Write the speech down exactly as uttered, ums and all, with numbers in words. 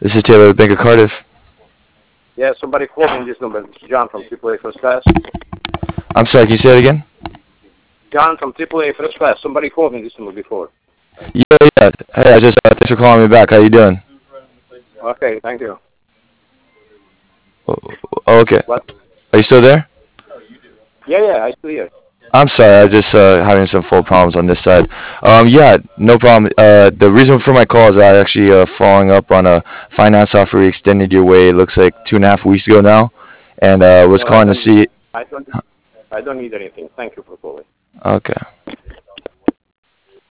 This is Taylor with Bank of Cardiff. Yeah, somebody called me this number. It's John from triple A First Class. I'm sorry, can you say that again? John from triple A First Class. Somebody called me this number before. Yeah, yeah. Hey, I just uh, thanks for calling me back. How you doing? Okay, thank you. Oh, oh, okay. What? Are you still there? Yeah, yeah, I still hear. I'm sorry, I just uh, having some phone problems on this side. Um, yeah, no problem. Uh, the reason for my call is I actually uh, following up on a finance offer we extended your way. It looks like two and a half weeks ago now, and uh, was No, I calling to don't need. see. I don't. I don't need anything. Thank you for calling. Okay.